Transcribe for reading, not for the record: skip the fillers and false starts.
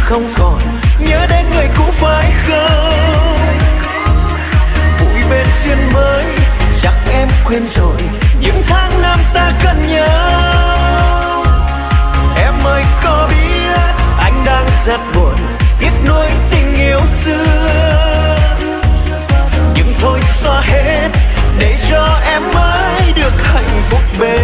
không còn nhớ đến người cũ phải không? Vui bên duyên mới chắc em quên rồi những tháng năm ta cần nhau. Em ơi có biết anh đang rất buồn tiếc nuối tình yêu xưa, nhưng thôi xóa hết để cho em mới được hạnh phúc bên